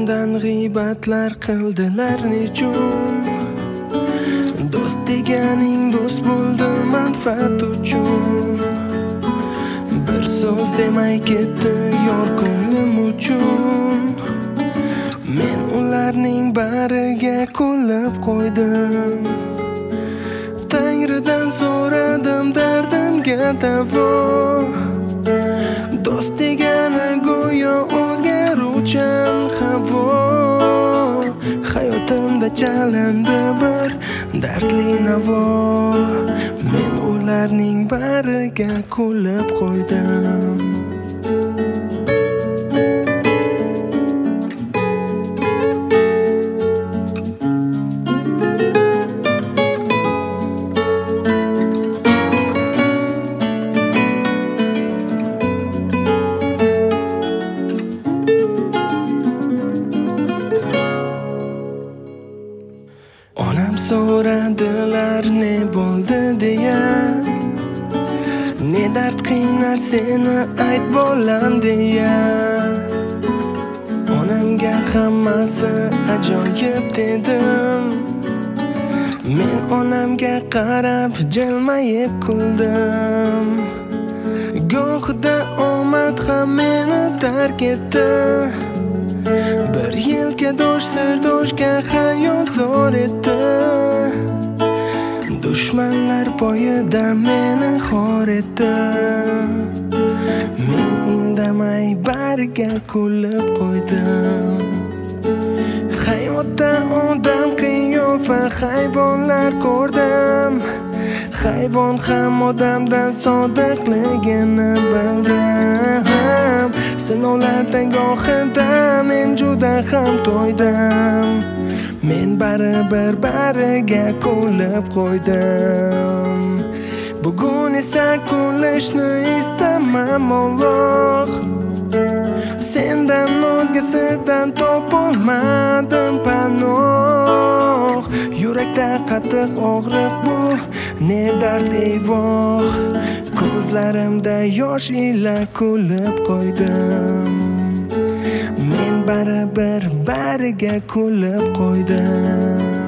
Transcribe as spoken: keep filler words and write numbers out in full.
mendan g'iybatlar qildilar nechun? Do'st deganing do'st bo'ldi manfaat uchun. Bir so'z demay ketdi yor ko'nglim uchun. Men ularning bariga kulib qo'ydim. Tangridan so'radim dardimga davo. Do'st degani go'yo o'zgaruvchan havo. Hayotimda chalindi bir dardli navo. Men ularning bariga kulib qo'ydim. Onam so'radilar ne bo'ldi deya. Ne dard qiynar seni ayt bolam deya. Onamga hammasi ajoyib dedim. Men onamga qarab jilmayib kuldim. Gohida omad ham meni tark etdi. Bir yilga do'sh sirdoshga hayot zor etdi. Dushmanlar poyida meni xor etdi. Men indamay bariga kulib qo'ydim. Hayotda odam qiyofa hayvonlar ko'rdim. Hayvon ham odamdan sodiqligini bildim. Sinovlardan gohida men juda ham to'ydim. Men baribir bariga kulib qo'ydim. Bugun esa kulishni istamam Alloh. Sendan o'zgasidan topolmadim panoh. Yurakda qattiq og'riq bu ne dard eyvoh. Ko'zlarimda yosh ila kulib qo'ydim. Men baribir bariga kulib qo'ydim.